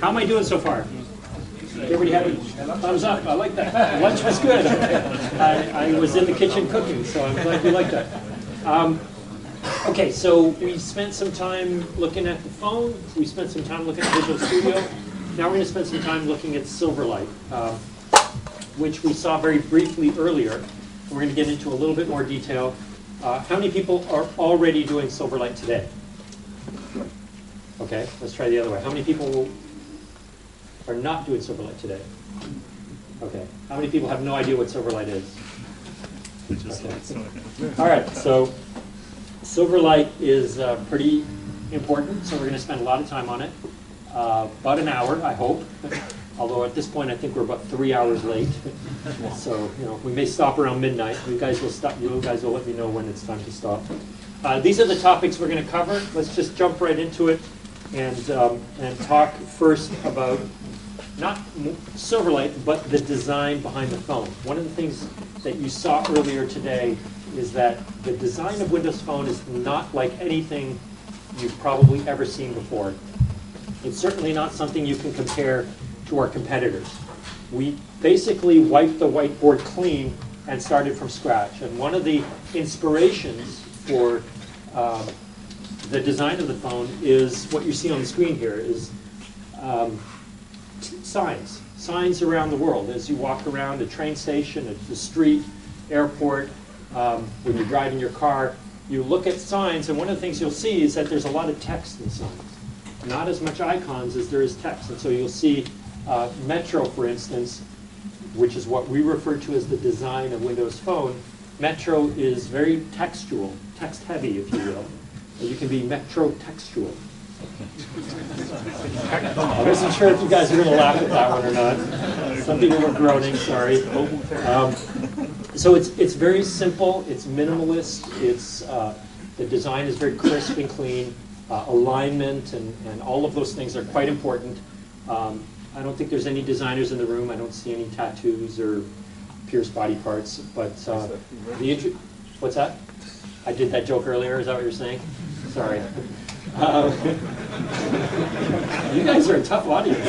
How am I doing so far? Everybody have a thumbs up? I like that. Lunch was good. I was in the kitchen cooking, so I'm glad you like that. Okay, so we spent some time looking at the phone. We spent some time looking at Visual Studio. Now we're going to spend some time looking at Silverlight, which we saw very briefly earlier. We're going to get into a little bit more detail. How many people are already doing Silverlight today? Okay, let's try the other way. How many people are not doing Silverlight today? Okay. How many people have no idea what Silverlight is? Okay. All right, so Silverlight is pretty important, so we're going to spend a lot of time on it. About an hour, I hope. Although at this point, I think we're about 3 hours late. So, we may stop around midnight. You guys will stop. You guys will let me know when it's time to stop. These are the topics we're going to cover. Let's just jump right into it and talk first about not Silverlight, but the design behind the phone. One of the things that you saw earlier today is that the design of Windows Phone is not like anything you've probably ever seen before. It's certainly not something you can compare to our competitors. We basically wiped the whiteboard clean and started from scratch. And one of the inspirations for the design of the phone is what you see on the screen here, is signs. Signs around the world. As you walk around a train station, at the street, airport, when you're driving your car, you look at signs, and one of the things you'll see is that there's a lot of text in signs. Not as much icons as there is text. And so you'll see Metro, for instance, which is what we refer to as the design of Windows Phone. Metro is very textual, text-heavy, if you will. You can be Metro textual. I wasn't sure if you guys were going to laugh at that one or not. Some people were groaning, sorry. So it's very simple, it's minimalist, the design is very crisp and clean, alignment and all of those things are quite important. I don't think there's any designers in the room, I don't see any tattoos or pierced body parts, but what's that? I did that joke earlier, is that what you're saying? Sorry. You guys are a tough audience.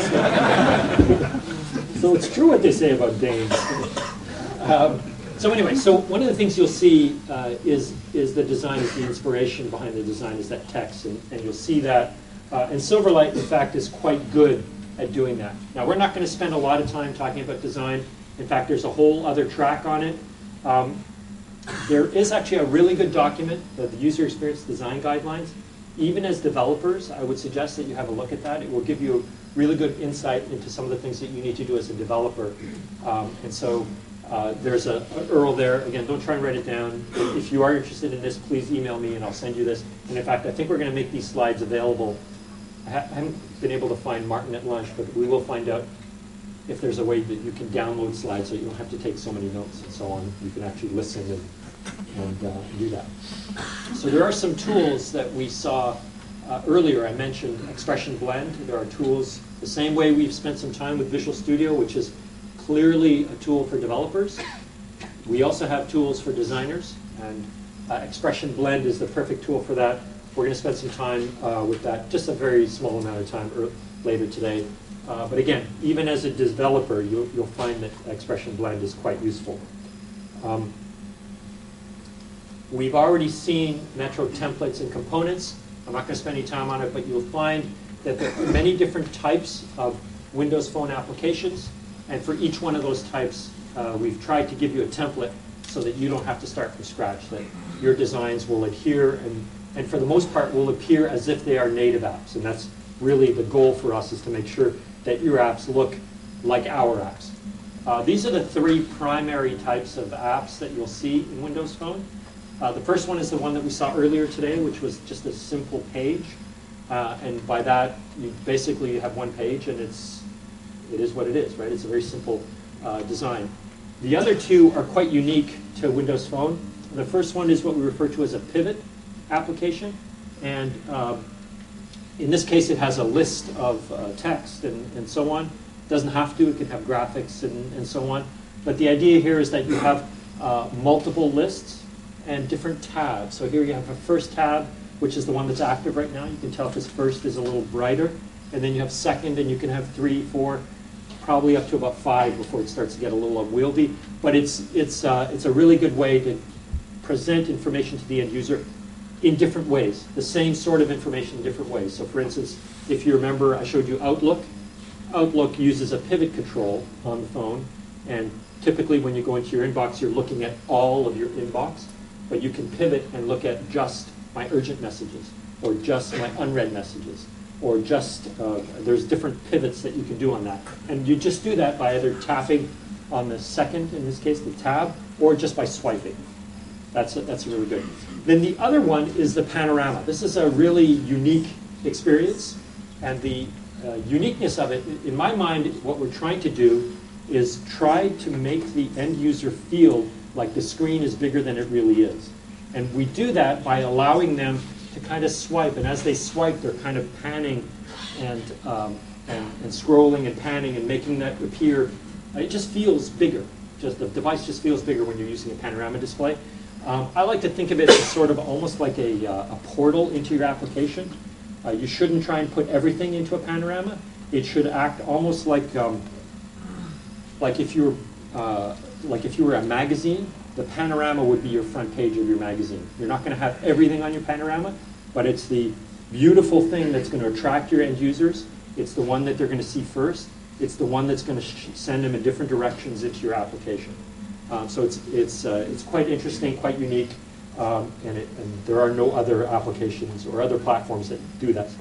So it's true what they say about Danes. So anyway, so one of the things you'll see is the design, is the inspiration behind the design is that text, and you'll see that. And Silverlight, in fact, is quite good at doing that. Now, we're not going to spend a lot of time talking about design. In fact, there's a whole other track on it. There is actually a really good document, the User Experience Design Guidelines. Even as developers, I would suggest that you have a look at that. It will give you a really good insight into some of the things that you need to do as a developer. And so there's an URL there. Again, don't try and write it down. If you are interested in this, please email me and I'll send you this. And in fact, I think we're going to make these slides available. I haven't been able to find Martin at lunch, but we will find out if there's a way that you can download slides so you don't have to take so many notes and so on. You can actually listen and do that. So there are some tools that we saw earlier. I mentioned Expression Blend. There are tools the same way we've spent some time with Visual Studio, which is clearly a tool for developers. We also have tools for designers, and Expression Blend is the perfect tool for that. We're going to spend some time with that, just a very small amount of time later today. But again, even as a developer, you'll find that Expression Blend is quite useful. We've already seen Metro templates and components. I'm not going to spend any time on it, but you'll find that there are many different types of Windows Phone applications. And for each one of those types, we've tried to give you a template so that you don't have to start from scratch, that your designs will adhere and for the most part will appear as if they are native apps. And that's really the goal for us, is to make sure that your apps look like our apps. These are the three primary types of apps that you'll see in Windows Phone. The first one is the one that we saw earlier today, which was just a simple page. And by that, you basically have one page, and it is what it is, right? It's a very simple design. The other two are quite unique to Windows Phone. The first one is what we refer to as a pivot application. And in this case, it has a list of text and so on. It doesn't have to. It can have graphics and so on. But the idea here is that you have multiple lists and different tabs. So here you have a first tab, which is the one that's active right now. You can tell this first is a little brighter. and then you have second, and you can have 3, 4, probably up to about 5 before it starts to get a little unwieldy. But it's a really good way to present information to the end user in different ways, the same sort of information in different ways. So for instance, if you remember, I showed you Outlook. Outlook uses a pivot control on the phone, and typically when you go into your inbox, you're looking at all of your inbox, but you can pivot and look at just my urgent messages, or just my unread messages, or just, there's different pivots that you can do on that. And you just do that by either tapping on the second, in this case, the tab, or just by swiping. That's really good. Then the other one is the panorama. This is a really unique experience, and the uniqueness of it, in my mind, what we're trying to do is try to make the end user feel like the screen is bigger than it really is. And we do that by allowing them to kind of swipe, and as they swipe, they're kind of panning and scrolling and panning and making that appear. It just feels bigger. The device just feels bigger when you're using a panorama display. I like to think of it as sort of almost like a portal into your application. You shouldn't try and put everything into a panorama. It should act almost like if you were a magazine. The panorama would be your front page of your magazine. You're not going to have everything on your panorama, but it's the beautiful thing that's going to attract your end users. It's the one that they're going to see first. It's the one that's going to send them in different directions into your application. So it's quite interesting, quite unique, and there are no other applications or other platforms that do that.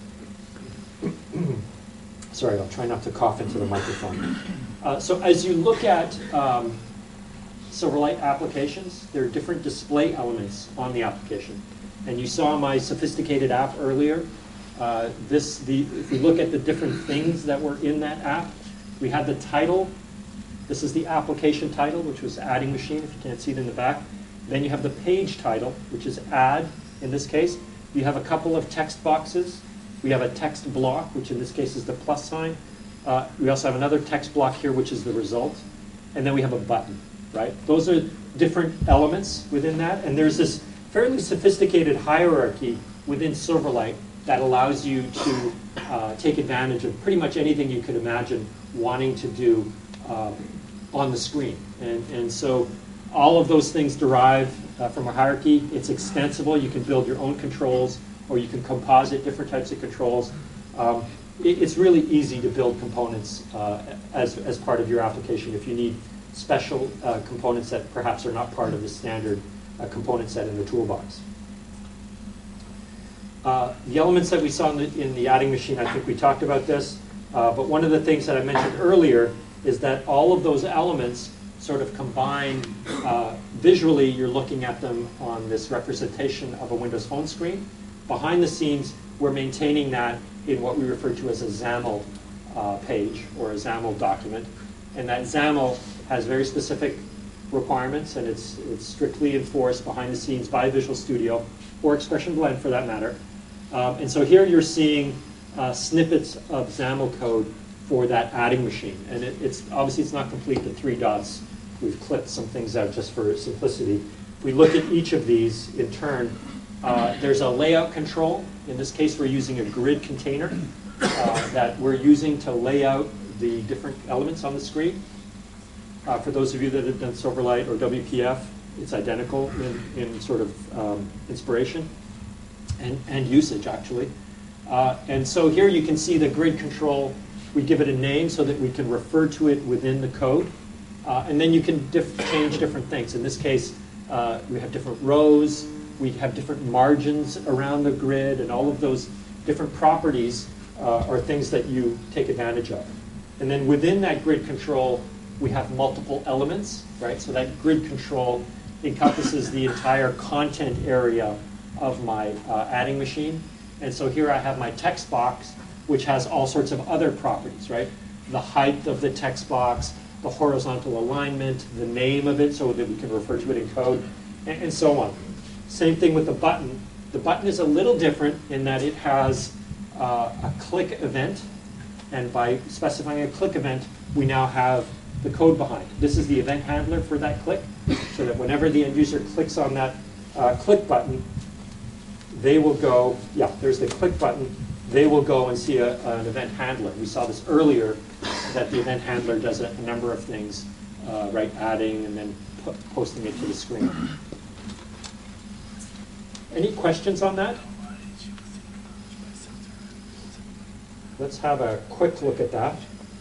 Sorry, I'll try not to cough into the microphone. So as you look at Silverlight applications, there are different display elements on the application. And you saw my sophisticated app earlier. If we look at the different things that were in that app, we had the title. This is the application title, which was Adding Machine, if you can't see it in the back. Then you have the page title, which is Add, in this case. You have a couple of text boxes. We have a text block, which in this case is the plus sign. We also have another text block here, which is the result. And then we have a button, right? Those are different elements within that. And there's this fairly sophisticated hierarchy within Silverlight that allows you to take advantage of pretty much anything you could imagine wanting to do on the screen. And so all of those things derive from a hierarchy. It's extensible. You can build your own controls, or you can composite different types of controls. It's really easy to build components as part of your application if you need special components that perhaps are not part of the standard component set in the toolbox. The elements that we saw in the adding machine, I think we talked about this, but one of the things that I mentioned earlier is that all of those elements sort of combine. Visually, you're looking at them on this representation of a Windows Phone screen. Behind the scenes, we're maintaining that in what we refer to as a XAML page or a XAML document. And that XAML has very specific requirements, and it's strictly enforced behind the scenes by Visual Studio, or Expression Blend for that matter. And so here you're seeing snippets of XAML code for that adding machine. And it's obviously it's not complete, the 3 dots. We've clipped some things out just for simplicity. If we look at each of these in turn, there's a layout control. In this case, we're using a grid container that we're using to lay out the different elements on the screen. For those of you that have done Silverlight or WPF, it's identical in sort of inspiration and usage, actually. And so here you can see the grid control. We give it a name so that we can refer to it within the code. And then you can change different things. In this case, we have different rows. We have different margins around the grid, and all of those different properties are things that you take advantage of. And then within that grid control, we have multiple elements, right? So that grid control encompasses the entire content area of my adding machine. And so here I have my text box, which has all sorts of other properties, right? The height of the text box, the horizontal alignment, the name of it so that we can refer to it in code, and so on. Same thing with the button. The button is a little different in that it has a click event, and by specifying a click event, we now have the code behind. This is the event handler for that click, so that whenever the end user clicks on that click button, they will go, yeah, there's the click button, they will go and see an event handler. We saw this earlier, that the event handler does a number of things, right? Adding and then posting it to the screen. Any questions on that? Let's have a quick look at that.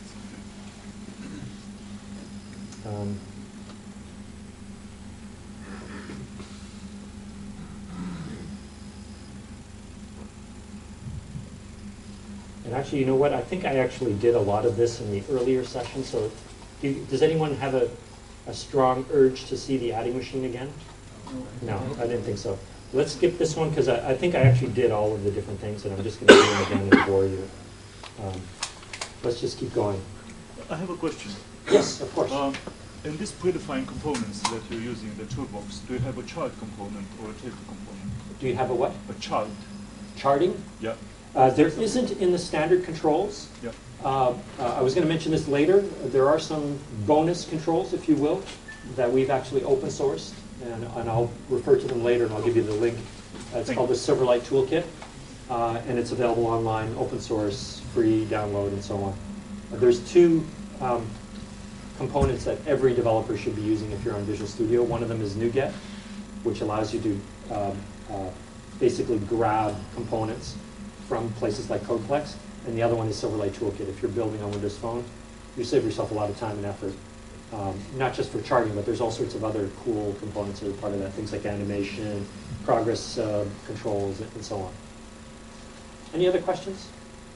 And actually, you know what? I think I actually did a lot of this in the earlier session. So does anyone have a strong urge to see the adding machine again? No, I didn't think so. Let's skip this one because I think I actually did all of the different things, and I'm just going to do them again and bore you. Let's just keep going. I have a question. Yes, of course. In these predefined components that you're using in the toolbox, do you have a child component or a table component? Do you have a what? A child. Charting? Yeah. There isn't in the standard controls. Yeah. I was going to mention this later. There are some bonus controls, if you will, that we've actually open sourced, and I'll refer to them later, and I'll give you the link. It's called the Silverlight Toolkit, and it's available online, open source, free download, and so on. There's two components that every developer should be using if you're on Visual Studio. One of them is NuGet, which allows you to basically grab components from places like CodePlex, and the other one is Silverlight Toolkit. If you're building on Windows Phone, you save yourself a lot of time and effort, not just for charting, but there's all sorts of other cool components that are part of that, things like animation, progress controls, and so on. Any other questions?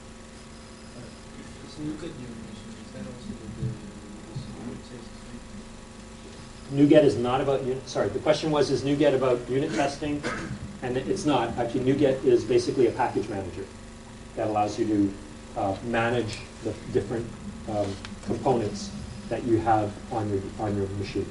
NuGet is not about unit. Sorry, the question was, is NuGet about unit testing? And it's not. Actually, NuGet is basically a package manager that allows you to manage the different components that you have on your machine,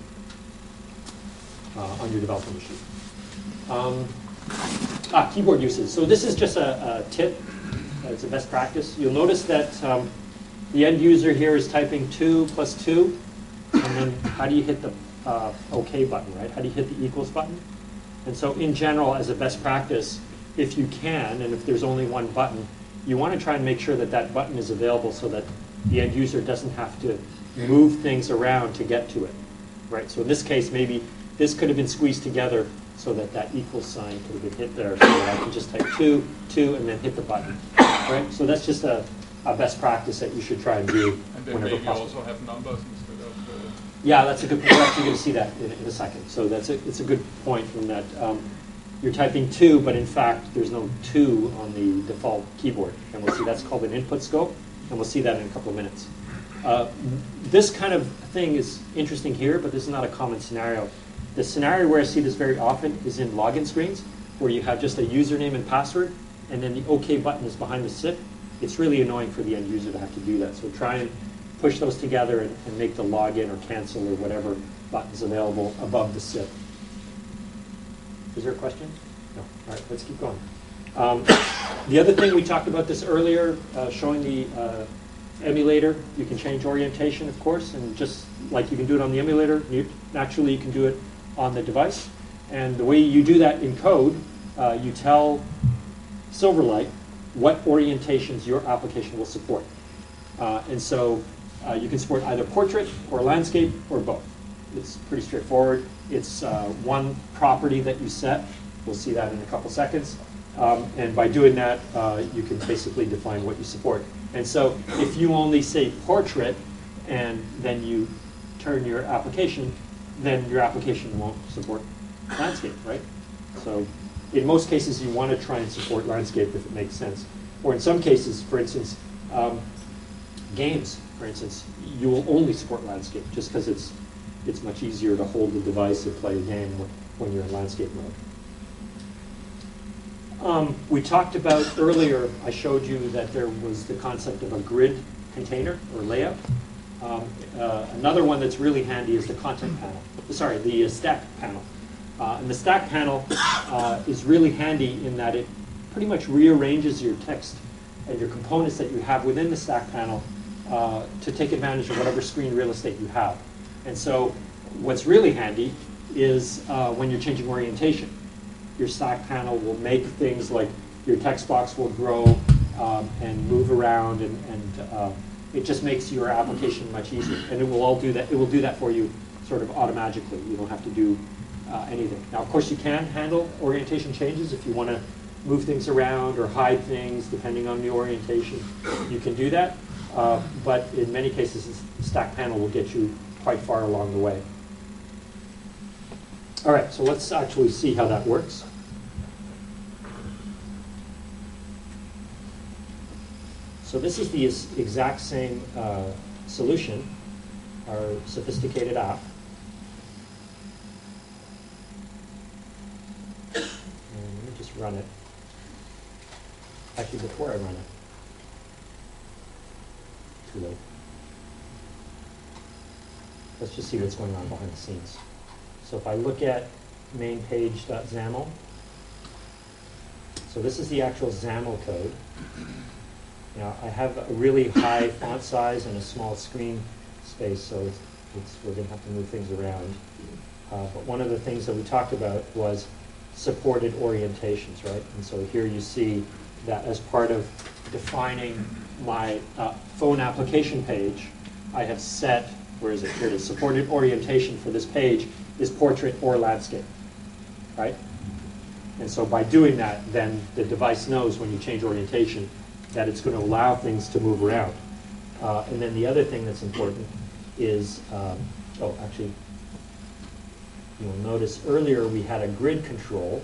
on your development machine. Keyboard uses. So this is just a tip. It's a best practice. You'll notice that the end user here is typing 2 + 2, and then how do you hit the OK button, right? How do you hit the equals button? And so in general, as a best practice, if you can, and if there's only one button, you want to try and make sure that that button is available so that the end user doesn't have to move things around to get to it, right? So in this case, maybe this could have been squeezed together so that that equals sign could have been hit there, so that I can just type 2, 2, and then hit the button, right? So that's just a best practice that you should try and do and then whenever maybe possible. Also have numbers instead of... Yeah, that's a good point. We're actually going to see that in a second. So it's a good point in that you're typing 2, but in fact, there's no 2 on the default keyboard. And we'll see that's called an input scope, and we'll see that in a couple of minutes. This kind of thing is interesting here, but this is not a common scenario. The scenario where I see this very often is in login screens, where you have just a username and password, and then the OK button is behind the SIP. It's really annoying for the end user to have to do that. So try and push those together and make the login or cancel or whatever buttons available above the SIP. Is there a question? No. All right, let's keep going. The other thing, we talked about this earlier, showing the emulator. You can change orientation, of course, and just like you can do it on the emulator, naturally you can do it on the device. And the way you do that in code, you tell Silverlight what orientations your application will support. And so you can support either portrait or landscape or both. It's pretty straightforward. It's one property that you set. We'll see that in a couple seconds. And by doing that, you can basically define what you support. And so if you only say portrait and then you turn your application, then your application won't support landscape, right? So in most cases, you want to try and support landscape if it makes sense. Or in some cases, for instance, games, for instance, you will only support landscape just because it's much easier to hold the device and play a game when you're in landscape mode. We talked about earlier, I showed you that there was the concept of a grid container or layout. Another one that's really handy is the content panel. Sorry, the stack panel. And the stack panel is really handy in that it pretty much rearranges your text and your components that you have within the stack panel to take advantage of whatever screen real estate you have. And so what's really handy is when you're changing orientation. Your stack panel will make things like your text box will grow and move around, and it just makes your application much easier. And it will all do that. It will do that for you sort of automatically. You don't have to do anything. Now, of course, you can handle orientation changes if you want to move things around or hide things depending on the orientation. You can do that. But in many cases, the stack panel will get you quite far along the way. All right, so let's actually see how that works. So this is the exact same solution, our sophisticated app. And let me just run it. Actually, before I run it. Too late. Let's just see what's going on behind the scenes. So if I look at main page.xaml, so this is the actual XAML code. Now I have a really high font size and a small screen space, so we're going to have to move things around. But one of the things that we talked about was supported orientations, right? And so here you see that as part of defining my phone application page, I have set, where is it? Here it is. Supported orientation for this page is portrait or landscape, right? And so by doing that, then the device knows when you change orientation that it's going to allow things to move around. And then the other thing that's important is, actually, you'll notice earlier we had a grid control,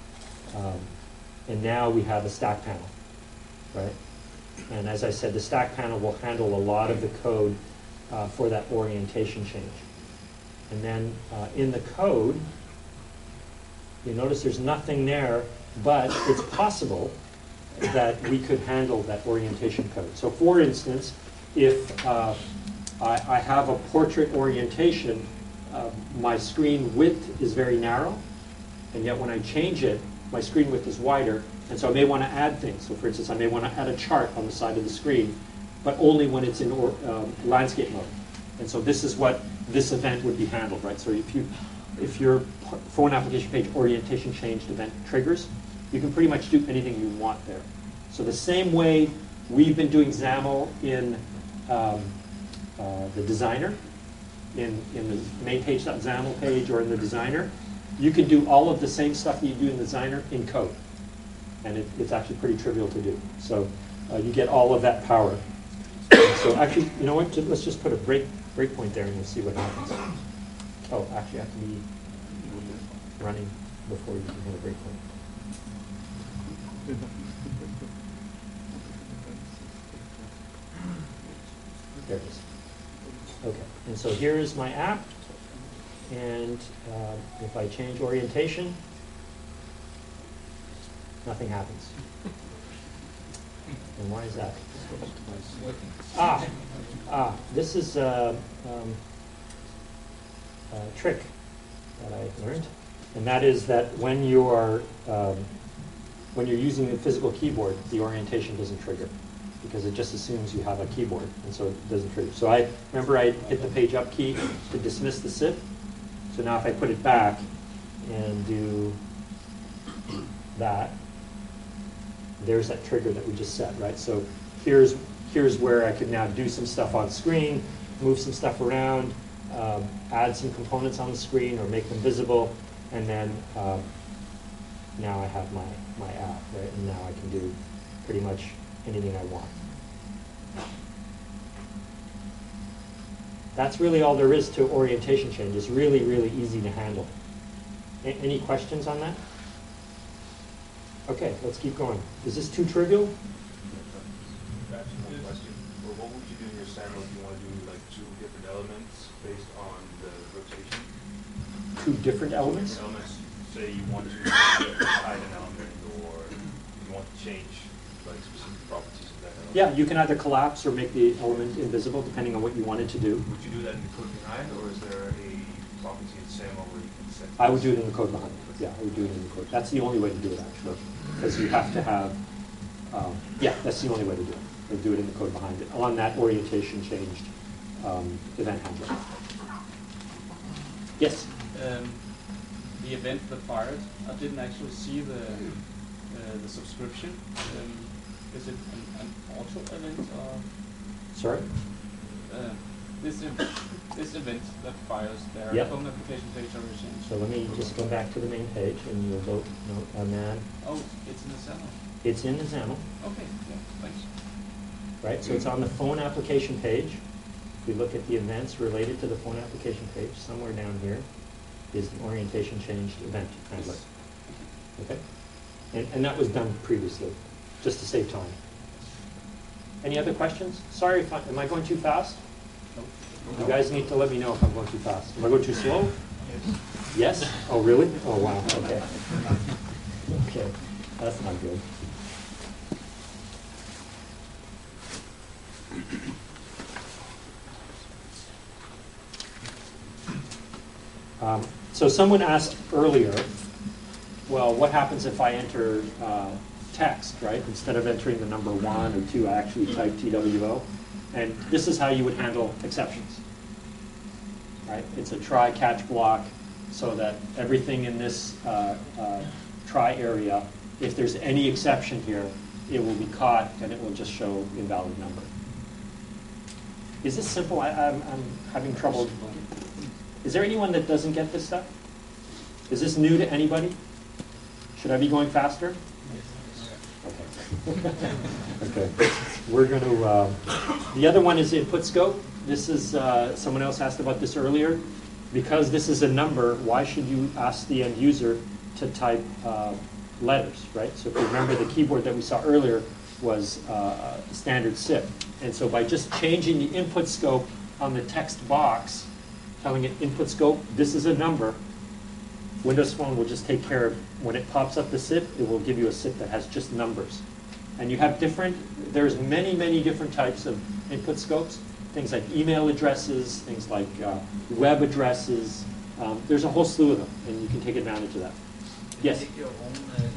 and now we have a stack panel, right? And as I said, the stack panel will handle a lot of the code for that orientation change. And then in the code, you notice there's nothing there, but it's possible that we could handle that orientation code. So for instance, if I have a portrait orientation, my screen width is very narrow, and yet when I change it, my screen width is wider, and so I may want to add things. So for instance, I may want to add a chart on the side of the screen, but only when it's in landscape mode. And so this is what this event would be handled, right? So if your phone application page orientation changed event triggers, you can pretty much do anything you want there. So the same way we've been doing XAML in the designer, in the main page.xaml page or in the designer, you can do all of the same stuff that you do in the designer in code. And it's actually pretty trivial to do. So you get all of that power. So actually, you know what? Let's just put a breakpoint there and we'll see what happens. Oh, actually I have to be running before you can hit a breakpoint. There it is. Okay, and so here is my app. And if I change orientation, nothing happens. And why is that? This is a trick that I learned, and that is that when you're using the physical keyboard, the orientation doesn't trigger because it just assumes you have a keyboard, and so it doesn't trigger. So I hit the page up key to dismiss the SIP. So now if I put it back and do that, there's that trigger that we just set, right? So here's where I can now do some stuff on screen, move some stuff around, add some components on the screen or make them visible, and then now I have my app, right? And now I can do pretty much anything I want. That's really all there is to orientation change. It's really, really easy to handle. Any questions on that? Okay, let's keep going. Is this too trivial? Perhaps one question. Well, what would you do in your SAML if you want to do like two different elements based on the rotation? Two different elements? Say you want to hide an element, or you want to change like specific properties of that element. Yeah, you can either collapse or make the element invisible depending on what you wanted to do. Would you do that in the code behind, or is there a property in SAML where you can set? I would do it in the code behind. Yeah, I would do it in the code. That's the only way to do it, actually, because you have to have. Yeah, that's the only way to do it. You do it in the code behind it on that orientation changed event handler. Yes. The event that fired, I didn't actually see the subscription. Is it an auto event or Sorry? this event that fires their Yep. phone application page origin? So let me just go back to the main page, and you'll vote no, on that. Oh, it's in the cell. It's in the XAML, Okay, yeah, thanks. right? So it's on the phone application page. If we look at the events related to the phone application page, somewhere down here is the orientation changed event handler. Okay? And that was done previously, just to save time. Any other questions? Sorry, if am I going too fast? You guys need to let me know if I'm going too fast. Am I going too slow? Yes. Yes? Oh, really? Oh, wow. Okay. Okay. That's not good. So someone asked earlier, well, what happens if I enter text, right? Instead of entering the number 1 or 2, I actually type TWO. And this is how you would handle exceptions, right? It's a try catch block so that everything in this try area, if there's any exception here, it will be caught and it will just show invalid number. Is this simple? I'm having trouble. Is there anyone that doesn't get this stuff? Is this new to anybody? Should I be going faster? Okay. Okay. We're going to, the other one is input scope. This is, someone else asked about this earlier. Because this is a number, why should you ask the end user to type letters, right? So if you remember, the keyboard that we saw earlier was standard SIP. And so by just changing the input scope on the text box, telling it input scope, this is a number, Windows Phone will just take care of, when it pops up the SIP, it will give you a SIP that has just numbers. And you have there's many, many different types of input scopes. Things like email addresses, things like web addresses. There's a whole slew of them, and you can take advantage of that. Yes? Make your own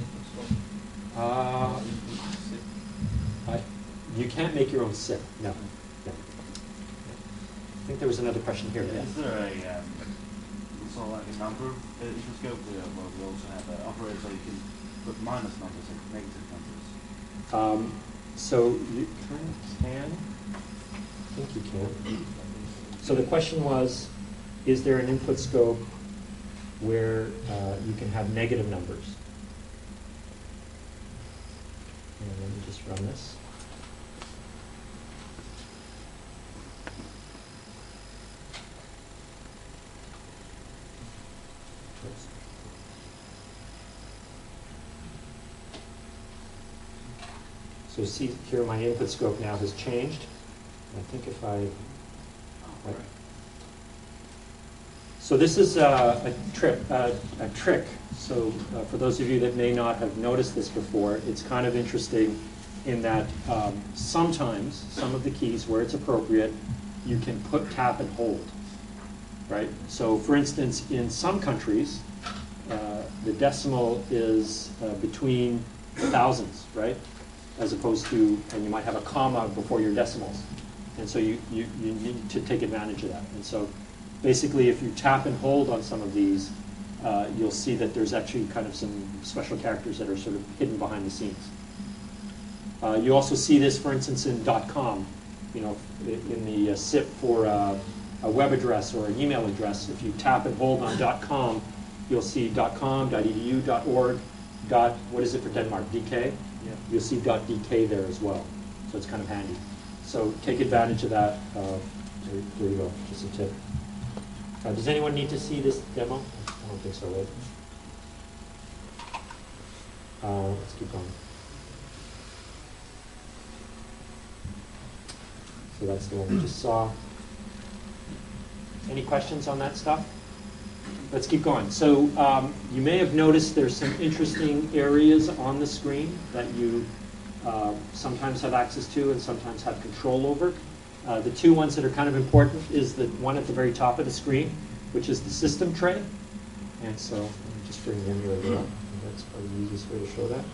input scope? You can't make your own SIP, no. No. I think there was another question here. Yeah. Is there sort of like a number input scope? We also have an operator so you can put minus numbers and negative numbers. So you kind of can. I think you can. So the question was, is there an input scope where you can have negative numbers? And let me just run this. So see here, my input scope now has changed. I think if I, right. So this is a trick. So for those of you that may not have noticed this before, it's kind of interesting in that sometimes some of the keys, where it's appropriate, you can put tap and hold, right? So for instance, in some countries, the decimal is between thousands, right? As opposed to, and you might have a comma before your decimals. And so you need to take advantage of that. And so basically, if you tap and hold on some of these, you'll see that there's actually kind of some special characters that are sort of hidden behind the scenes. You also see this, for instance, in .com. You know, in the SIP for a web address or an email address. If you tap and hold on .com, you'll see .com, .edu, .org, what is it for Denmark? DK? Yeah. You'll see .dk there as well. So it's kind of handy. So take advantage of that. There you go, just a tip. Does anyone need to see this demo? I don't think so, right? Let's keep going. So that's the one we just saw. Any questions on that stuff? Let's keep going. So you may have noticed there's some interesting areas on the screen that you sometimes have access to and sometimes have control over. The two ones that are kind of important is the one at the very top of the screen, which is the system tray. And so let me just bring the emulator up. That's probably the easiest way to show that.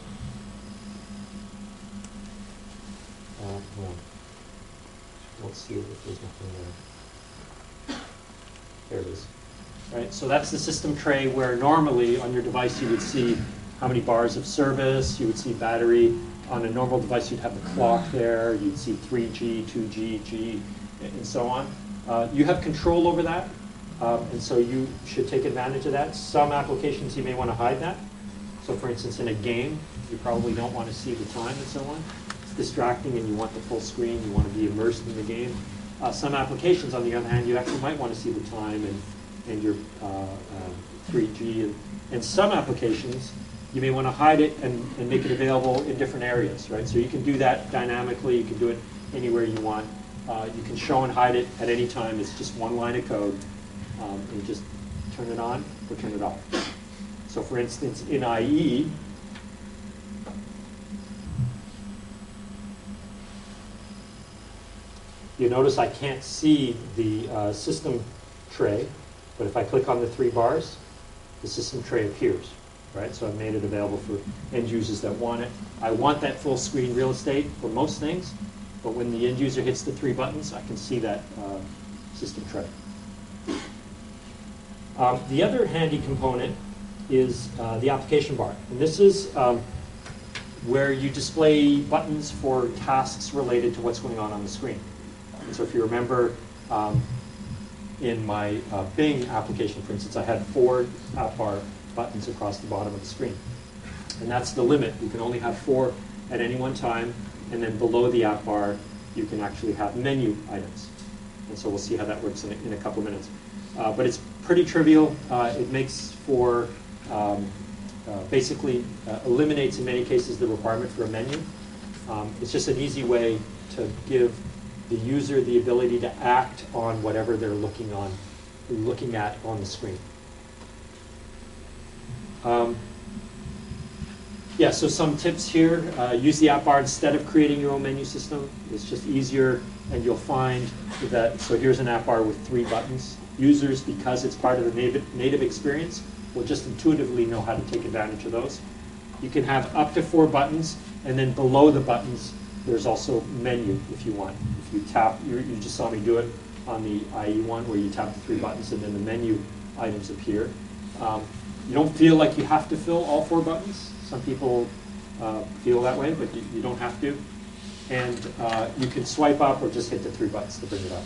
Well, let's see if there's nothing there. There it is. Right, so that's the system tray where normally on your device you would see how many bars of service, you would see battery On a normal device, you'd have the clock there, you'd see 3G, 2G, G, and so on. You have control over that, and so you should take advantage of that. Some applications you may want to hide that. So for instance, in a game, you probably don't want to see the time and so on. It's distracting and you want the full screen, you want to be immersed in the game. Some applications, on the other hand, you actually might want to see the time and your 3G. And some applications, you may want to hide it and make it available in different areas, right? So you can do that dynamically, you can do it anywhere you want. You can show and hide it at any time. It's just one line of code. And just turn it on or turn it off. So for instance, in IE, you notice I can't see the system tray, but if I click on the 3 bars, the system tray appears, right? So I've made it available for end users that want it. I want that full screen real estate for most things, but when the end user hits the 3 buttons, I can see that system tray. The other handy component is the application bar. And this is where you display buttons for tasks related to what's going on the screen. And so if you remember, in my Bing application, for instance, I had 4 app bar buttons across the bottom of the screen. And that's the limit. You can only have 4 at any one time. And then below the app bar, you can actually have menu items. And so we'll see how that works in a couple minutes. But it's pretty trivial. It makes for, basically eliminates in many cases the requirement for a menu. It's just an easy way to give the user the ability to act on whatever they're looking at on the screen. Yeah, so some tips here. Use the app bar instead of creating your own menu system. It's just easier, and you'll find that, so here's an app bar with 3 buttons. Users, because it's part of the native experience, will just intuitively know how to take advantage of those. You can have up to 4 buttons, and then below the buttons, there's also menu if you want. If you tap, you just saw me do it on the IE one, where you tap the 3 buttons and then the menu items appear. You don't feel like you have to fill all 4 buttons. Some people feel that way, but you don't have to. And you can swipe up or just hit the 3 buttons to bring it up.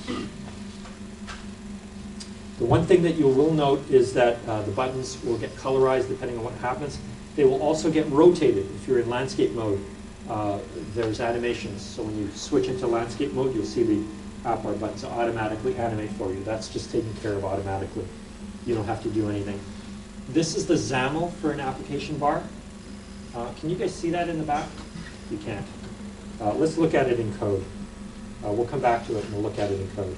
The one thing that you will note is that the buttons will get colorized depending on what happens. They will also get rotated. If you're in landscape mode, there's animations. So when you switch into landscape mode, you'll see the app bar buttons automatically animate for you. That's just taken care of automatically. You don't have to do anything. This is the XAML for an application bar. Can you guys see that in the back? You can't. Let's look at it in code. We'll come back to it and we'll look at it in code.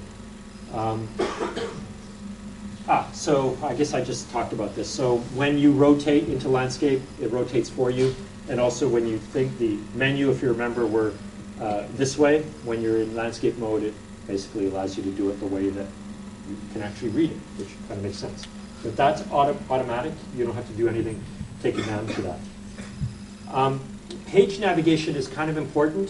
So I guess I just talked about this. So when you rotate into landscape, it rotates for you. And also when you think the menu, if you remember, were this way, when you're in landscape mode, it basically allows you to do it the way that you can actually read it, which kind of makes sense. But that's automatic. You don't have to do anything to take advantage of that. Page navigation is kind of important.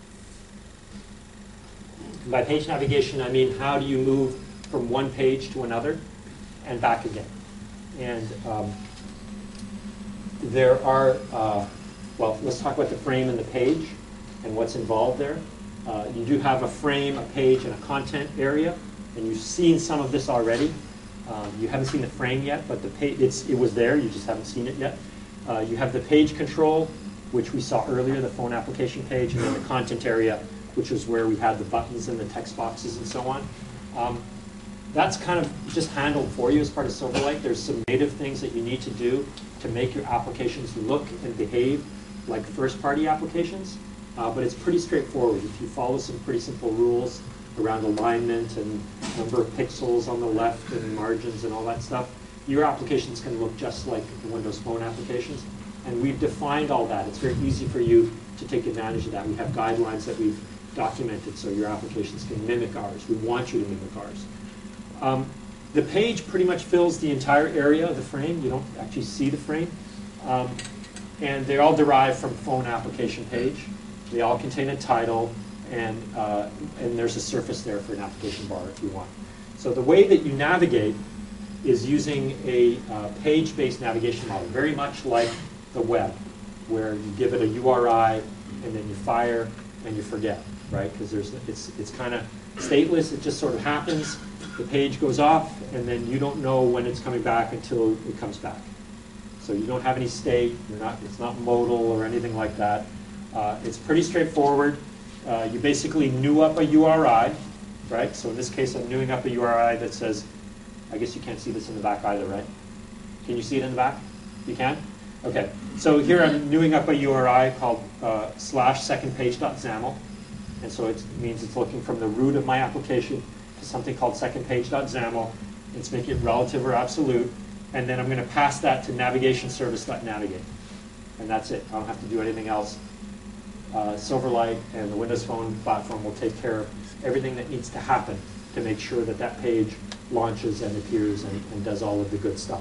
By page navigation, I mean how do you move from one page to another and back again. And there are, well, let's talk about the frame and the page and what's involved there. You do have a frame, a page, and a content area, and you've seen some of this already. You haven't seen the frame yet, but the page, it was there, you just haven't seen it yet. You have the page control, which we saw earlier, the phone application page, and then the content area, which was where we had the buttons and the text boxes and so on. That's kind of just handled for you as part of Silverlight. There's some native things that you need to do to make your applications look and behave like first-party applications, but it's pretty straightforward. If you follow some pretty simple rules around alignment and number of pixels on the left and margins and all that stuff, your applications can look just like the Windows Phone applications. And we've defined all that. It's very easy for you to take advantage of that. We have guidelines that we've documented so your applications can mimic ours. We want you to mimic ours. The page pretty much fills the entire area of the frame. You don't actually see the frame. And they're all derived from phone application page. They all contain a title, and there's a surface there for an application bar if you want. So the way that you navigate is using a page-based navigation model, very much like the web, where you give it a URI and then you fire, and you forget, right? Because it's kind of stateless. It just sort of happens. The page goes off, and then you don't know when it's coming back until it comes back. So you don't have any state. It's not modal or anything like that. It's pretty straightforward. You basically new up a URI, right? So in this case, I'm newing up a URI that says, I guess you can't see this in the back either, right? Can you see it in the back? You can? Okay. So here I'm newing up a URI called /secondpage.xaml. And so it means it's looking from the root of my application to something called secondpage.xaml. It's making it relative or absolute. And then I'm going to pass that to navigationservice.navigate. And that's it. I don't have to do anything else. Silverlight and the Windows Phone platform will take care of everything that needs to happen to make sure that that page launches and appears and does all of the good stuff.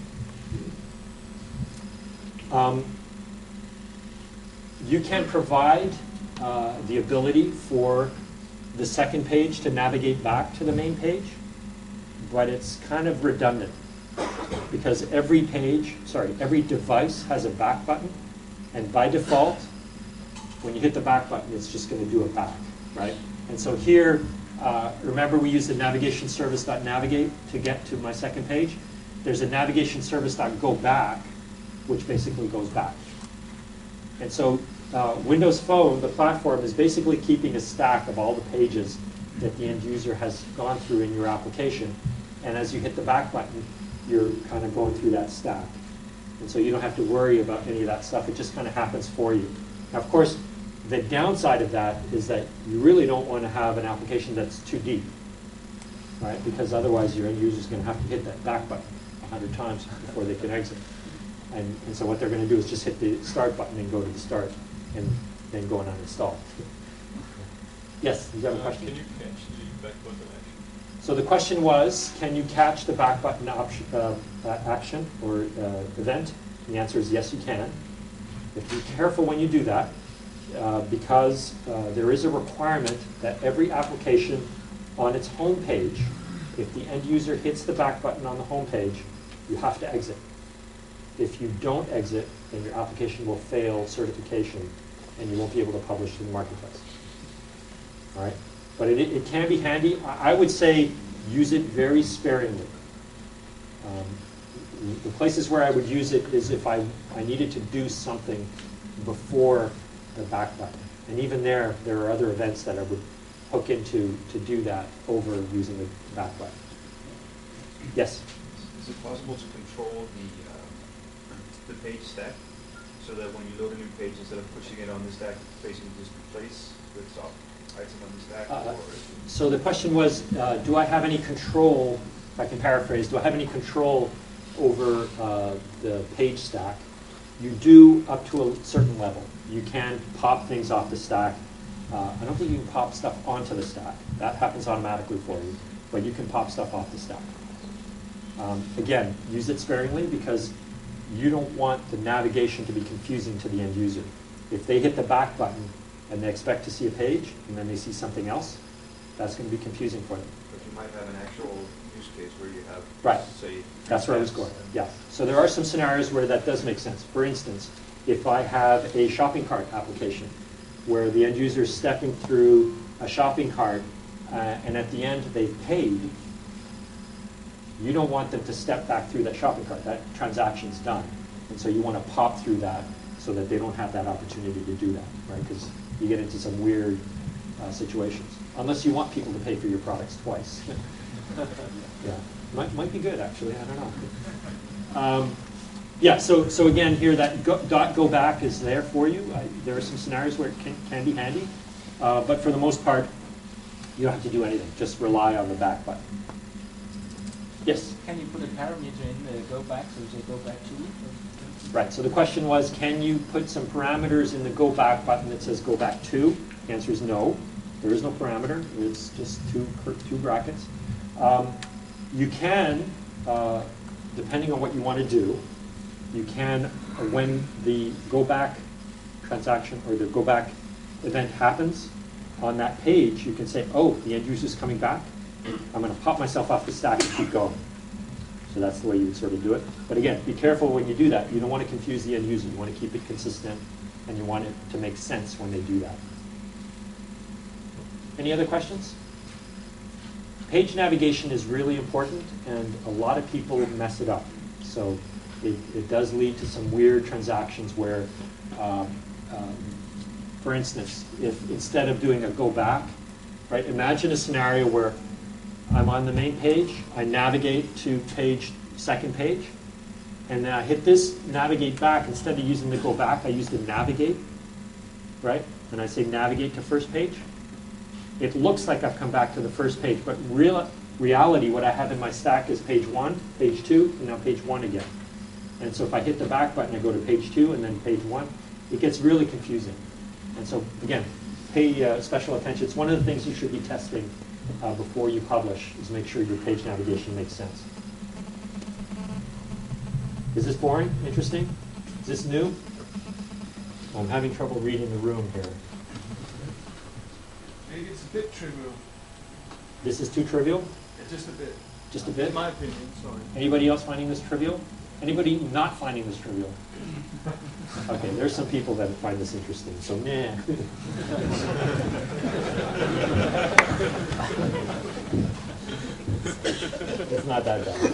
You can provide the ability for the second page to navigate back to the main page, but it's kind of redundant because every device has a back button, and by default, when you hit the back button, it's just going to do it back, right? And so here, remember we use the navigation service.navigate to get to my second page. There's a navigation service.goback, which basically goes back. And so Windows Phone, the platform, is basically keeping a stack of all the pages that the end user has gone through in your application. And as you hit the back button, you're kind of going through that stack. And so you don't have to worry about any of that stuff. It just kind of happens for you. Now, of course, the downside of that is that you really don't want to have an application that's too deep, right? Because otherwise your end user is going to have to hit that back button 100 times before they can exit. And so what they're going to do is just hit the start button and go to the start and then go and uninstall. Yes, you have a question? Can you catch the back button action? So the question was, can you catch the back button action or event? And the answer is yes, you can. You have to be careful when you do that because there is a requirement that every application on its home page, if the end user hits the back button on the home page, you have to exit. If you don't exit, then your application will fail certification and you won't be able to publish in the marketplace. All right? But it can be handy. I would say use it very sparingly. The places where I would use it is if I needed to do something before the back button. And even there are other events that I would hook into to do that over using the back button. Yes? Is it possible to control the page stack so that when you load a new page, instead of pushing it on the stack, basically just replace the top item on the stack? So the question was, do I have any control, if I can paraphrase, do I have any control over the page stack? You do up to a certain level. You can pop things off the stack. I don't think you can pop stuff onto the stack. That happens automatically for you, but you can pop stuff off the stack. Again, use it sparingly because you don't want the navigation to be confusing to the end user. If they hit the back button and they expect to see a page and then they see something else, that's going to be confusing for them. But you might have an actual use case where you have, right. say, that's where I was going. Yeah. So there are some scenarios where that does make sense. For instance, if I have a shopping cart application where the end user is stepping through a shopping cart and at the end they've paid, you don't want them to step back through that shopping cart. That transaction's done. And so you want to pop through that so that they don't have that opportunity to do that, right? Because you get into some weird situations. Unless you want people to pay for your products twice. Yeah, might be good actually, I don't know. Yeah, so again here that go back is there for you. There are some scenarios where it can be handy, but for the most part, you don't have to do anything. Just rely on the back button. Yes? Can you put a parameter in the go back, so you say go back to? Right, so the question was, can you put some parameters in the go back button that says go back to? The answer is no. There is no parameter. It's just two brackets. You can, depending on what you want to do, you can, when the go back transaction or the go back event happens on that page, you can say, oh, the end user is coming back. I'm going to pop myself off the stack and keep going. So that's the way you would sort of do it. But again, be careful when you do that. You don't want to confuse the end user. You want to keep it consistent and you want it to make sense when they do that. Any other questions? Page navigation is really important, and a lot of people mess it up. So it does lead to some weird transactions where, for instance, if instead of doing a go back, right, imagine a scenario where I'm on the main page, I navigate to second page, and then I hit this navigate back. Instead of using the go back, I use the navigate, right? And I say navigate to first page. It looks like I've come back to the first page, but reality, what I have in my stack is page 1, page 2, and now page 1 again. And so if I hit the back button, I go to page 2 and then page 1. It gets really confusing. And so again, pay special attention. It's one of the things you should be testing before you publish, is make sure your page navigation makes sense. Is this boring? Interesting? Is this new? I'm having trouble reading the room here. Maybe it's a bit trivial. This is too trivial? Yeah, just a bit. Just a bit? In my opinion, sorry. Anybody else finding this trivial? Anybody not finding this trivial? Okay, there's some people that find this interesting, so nah. It's not that bad.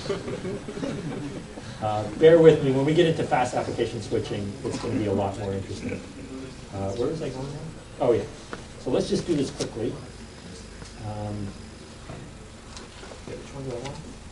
Bear with me. When we get into fast application switching, it's going to be a lot more interesting. Where was I going now? Oh, yeah. So let's just do this quickly. Which one do I want?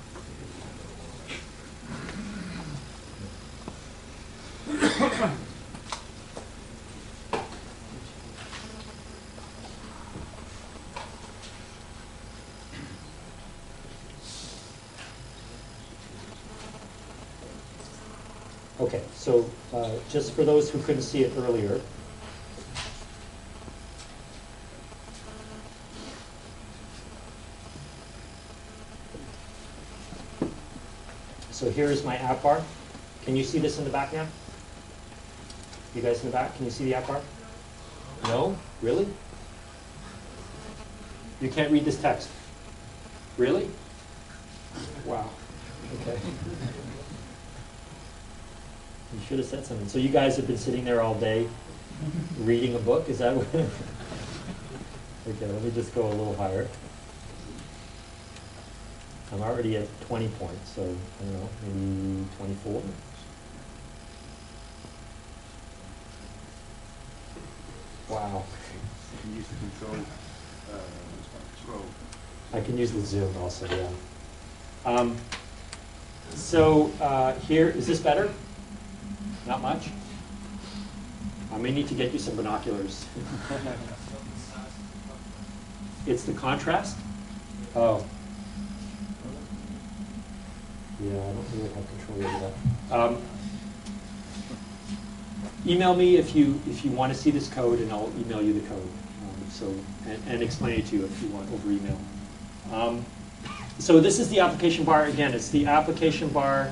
Okay, so just for those who couldn't see it earlier, so here's my app bar. Can you see this in the back now? You guys in the back, can you see the app bar? No? Really? You can't read this text? Really? Wow. Okay. You should have said something. So you guys have been sitting there all day reading a book? Is that what? Okay, let me just go a little higher. I'm already at 20 points, so I don't know, maybe 24. Wow. You can use the control scroll. I can use the zoom also, yeah. Here, is this better? Not much? I may need to get you some binoculars. It's the contrast? Oh. Yeah, I don't really have control over that. Email me if you want to see this code, and I'll email you the code. And explain it to you if you want over email. So this is the application bar. Again, it's the application bar,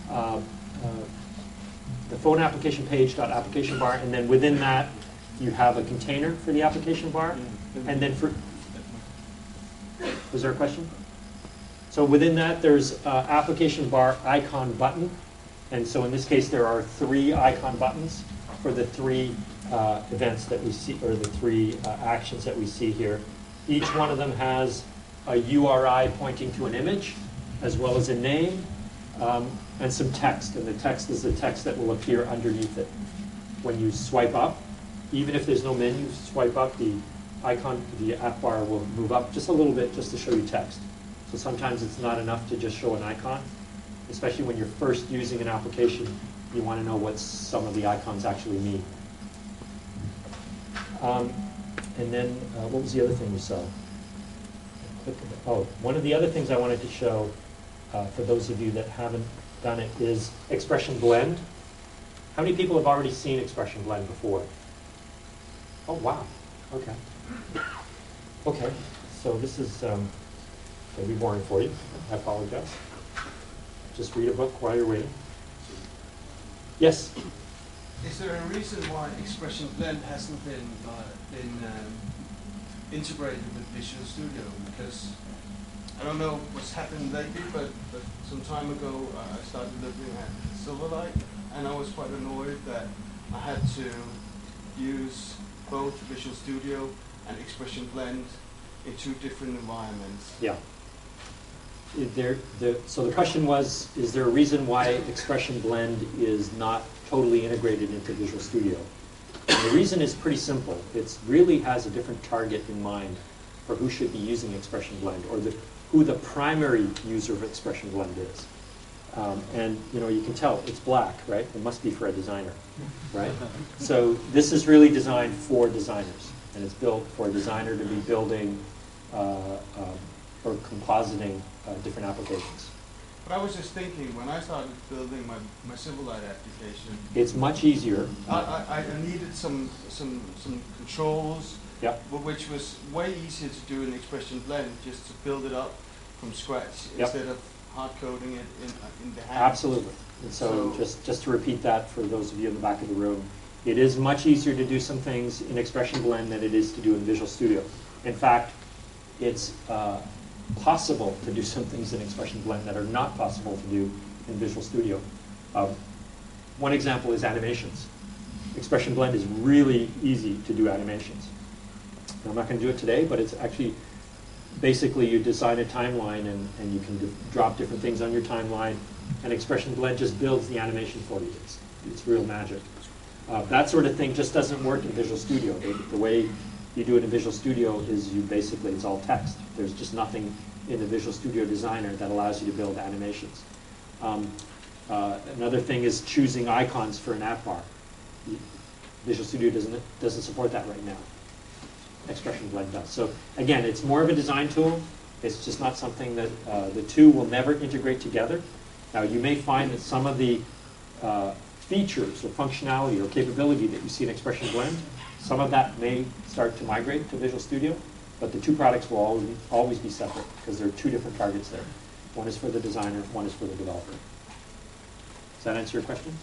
the phone application page dot application bar, and then within that you have a container for the application bar, and then for. Was there a question? So within that, there's application bar icon button. And so in this case, there are 3 icon buttons for the 3 events that we see, or the 3 actions that we see here. Each one of them has a URI pointing to an image, as well as a name, and some text. And the text is the text that will appear underneath it. When you swipe up, even if there's no menu, swipe up, the icon, the app bar will move up just a little bit just to show you text. So sometimes it's not enough to just show an icon, especially when you're first using an application. You want to know what some of the icons actually mean. And then what was the other thing you saw? Oh, one of the other things I wanted to show for those of you that haven't done it is Expression Blend. How many people have already seen Expression Blend before? Oh, wow. Okay. Okay, so this is going to be boring for you. I apologize. Just read a book while you're waiting. Yes? Is there a reason why Expression Blend hasn't been integrated with Visual Studio? Because I don't know what's happened lately, but some time ago I started looking at Silverlight, and I was quite annoyed that I had to use both Visual Studio and Expression Blend in 2 different environments. Yeah. So the question was, is there a reason why Expression Blend is not totally integrated into Visual Studio? And the reason is pretty simple. It really has a different target in mind for who should be using Expression Blend, or who the primary user of Expression Blend is. And you can tell it's black, right? It must be for a designer, right? So this is really designed for designers, and it's built for a designer to be building or compositing different applications. But I was just thinking, when I started building my Silverlight application, It's much easier. I needed some controls, Yep. which was way easier to do in Expression Blend, just to build it up from scratch Yep. instead of hard coding it in the hand. Absolutely. And so just to repeat that for those of you in the back of the room, it is much easier to do some things in Expression Blend than it is to do in Visual Studio. In fact, it's possible to do some things in Expression Blend that are not possible to do in Visual Studio. One example is animations. Expression Blend is really easy to do animations. Now, I'm not going to do it today, but it's actually basically you design a timeline and you can drop different things on your timeline, and Expression Blend just builds the animation for you. It's real magic. That sort of thing just doesn't work in Visual Studio. The way you do it in Visual Studio is it's all text. There's just nothing in the Visual Studio Designer that allows you to build animations. Another thing is choosing icons for an app bar. Visual Studio doesn't support that right now. Expression Blend does. So again, it's more of a design tool. It's just not something that the two will never integrate together. Now, you may find that some of the features or functionality or capability that you see in Expression Blend, some of that may start to migrate to Visual Studio, but the 2 products will always be separate because there are 2 different targets there. One is for the designer, one is for the developer. Does that answer your question?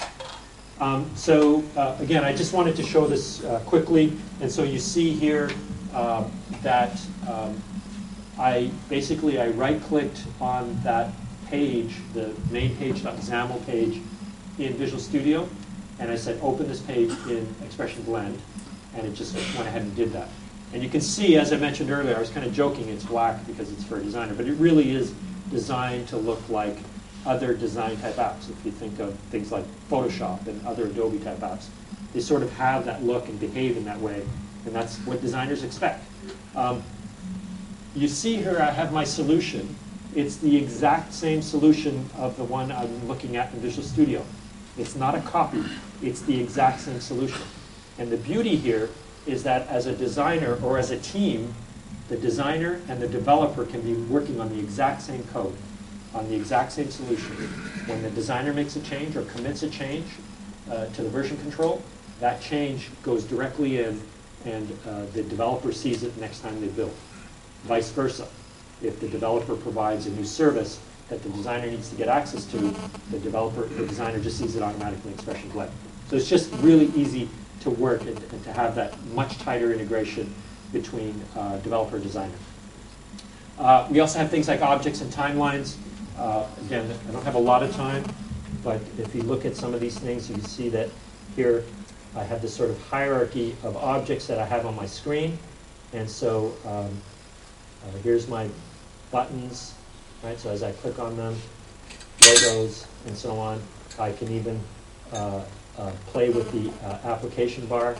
Again, I just wanted to show this quickly. And so you see here that I right-clicked on that page, the main page.xaml page in Visual Studio, and I said, open this page in Expression Blend, and it just went ahead and did that. And you can see, as I mentioned earlier, I was kind of joking, it's black because it's for a designer, but it really is designed to look like other design type apps. If you think of things like Photoshop and other Adobe type apps, they sort of have that look and behave in that way, and that's what designers expect. You see here I have my solution. It's the exact same solution of the one I'm looking at in Visual Studio. It's not a copy, it's the exact same solution. And the beauty here is that as a designer or as a team, the designer and the developer can be working on the exact same code, on the exact same solution. When the designer makes a change or commits a change to the version control, that change goes directly in and the developer sees it next time they build. Vice versa. If the developer provides a new service that the designer needs to get access to, the designer just sees it automatically in Expression Blend. So it's just really easy to work and to have that much tighter integration between developer and designer. We also have things like objects and timelines. Again, I don't have a lot of time, but if you look at some of these things, you can see that here I have this sort of hierarchy of objects that I have on my screen. And so here's my buttons, right? So as I click on them, logos, and so on, I can even play with the application bar,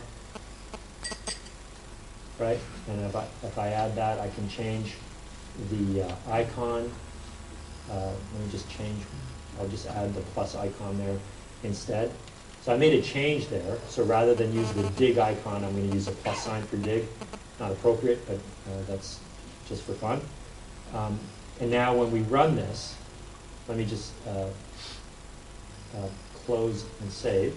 right? And if I add that, I can change the icon. Let me just change, I'll just add the plus icon there instead. So I made a change there. So rather than use the dig icon, I'm going to use a plus sign for dig. Not appropriate, but that's just for fun. And now when we run this, let me just close and save.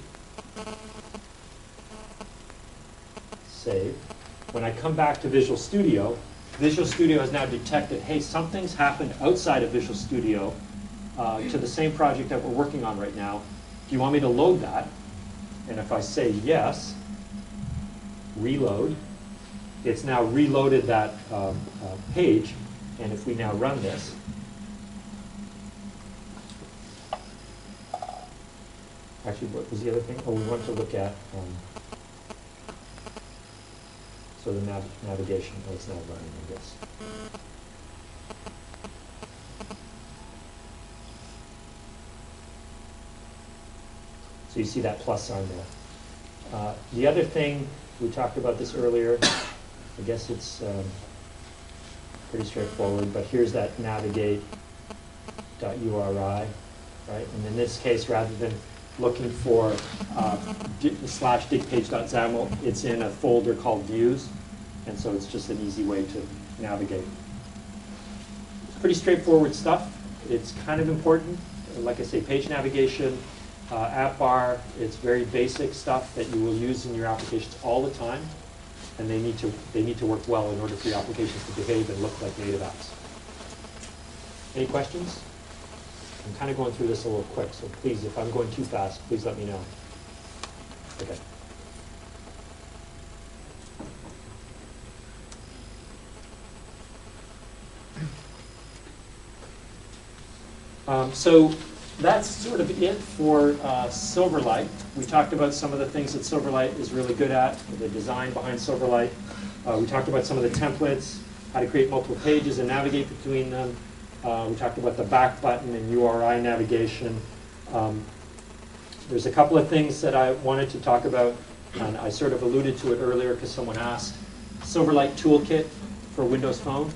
Save. When I come back to Visual Studio has now detected, hey, something's happened outside of Visual Studio to the same project that we're working on right now. Do you want me to load that? And if I say yes, reload, it's now reloaded that page. And if we now run this, Actually, what was the other thing? Oh, we want to look at so the navigation. Oh, it's not running, I guess. So you see that plus sign there. The other thing, we talked about this earlier. I guess it's pretty straightforward, but here's that navigate.uri, right? And in this case, rather than looking for /digpage.xaml, it's in a folder called views, and so it's just an easy way to navigate. It's pretty straightforward stuff. It's kind of important. Like I say, page navigation, app bar, it's very basic stuff that you will use in your applications all the time, and they need to work well in order for your applications to behave and look like native apps. Any questions? I'm kind of going through this a little quick, so please, if I'm going too fast, please let me know. Okay. So that's sort of it for Silverlight. We talked about some of the things that Silverlight is really good at, the design behind Silverlight. We talked about some of the templates, how to create multiple pages and navigate between them. We talked about the back button and URI navigation. There's a couple of things that I wanted to talk about, and I sort of alluded to it earlier because someone asked. Silverlight Toolkit for Windows Phone.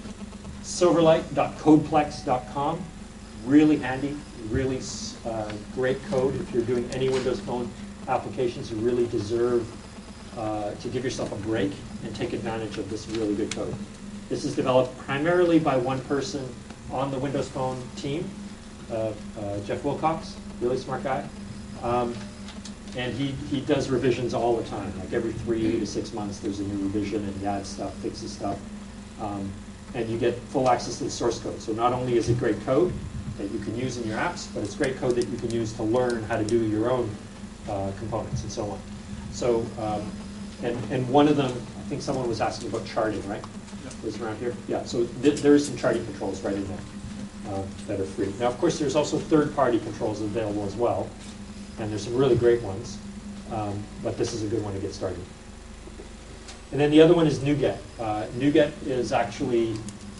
Silverlight.codeplex.com. Really handy, really great code. If you're doing any Windows Phone applications, you really deserve to give yourself a break and take advantage of this really good code. This is developed primarily by one person on the Windows Phone team, Jeff Wilcox, really smart guy. And he does revisions all the time, like every 3 to 6 months there's a new revision, and he adds stuff, fixes stuff. And you get full access to the source code. So not only is it great code that you can use in your apps, but it's great code that you can use to learn how to do your own components and so on. So, and one of them, I think someone was asking about charting, right? Was around here? Yeah, so there is some charting controls right in there that are free. Now, of course, there's also third-party controls available as well, and there's some really great ones, but this is a good one to get started. And then the other one is NuGet. NuGet is actually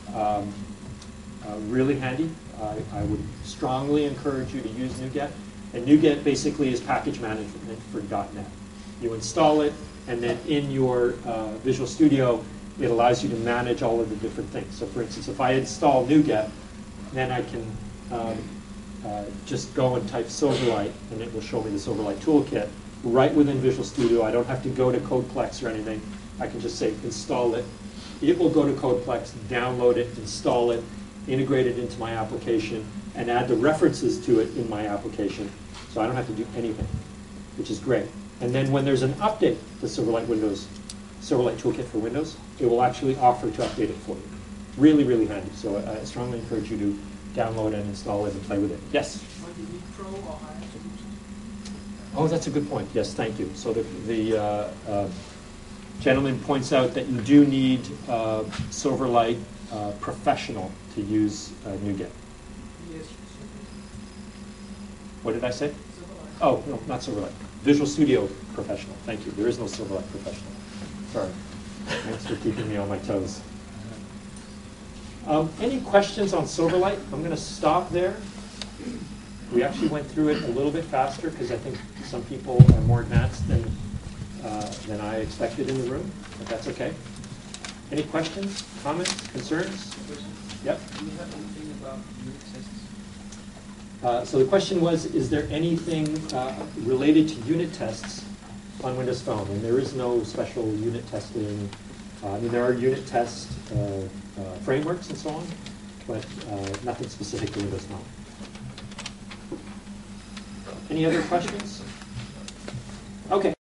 really handy. I would strongly encourage you to use NuGet. And NuGet basically is package management for .NET. You install it, and then in your Visual Studio, it allows you to manage all of the different things. So for instance, if I install NuGet, then I can just go and type Silverlight, and it will show me the Silverlight toolkit right within Visual Studio. I don't have to go to CodePlex or anything. I can just say install it. It will go to CodePlex, download it, install it, integrate it into my application, and add the references to it in my application. So I don't have to do anything, which is great. And then when there's an update to Silverlight Toolkit for Windows, it will actually offer to update it for you. Really, really handy. So I strongly encourage you to download and install it and play with it. Yes? What do you need, Pro or higher solution? Oh, that's a good point. Yes, thank you. So the gentleman points out that you do need Silverlight Professional to use NuGet. Yes. What did I say? Silverlight. Oh, no, not Silverlight. Visual Studio Professional. Thank you. There is no Silverlight Professional. Sorry. Thanks for keeping me on my toes. Any questions on Silverlight? I'm going to stop there. We actually went through it a little bit faster because I think some people are more advanced than I expected in the room, but that's okay. Any questions, comments, concerns? Yep. Do you have anything about unit tests? So the question was, is there anything related to unit tests on Windows Phone? And there is no special unit testing. I mean, there are unit test frameworks and so on, but nothing specific to Windows Phone. Any other questions? Okay.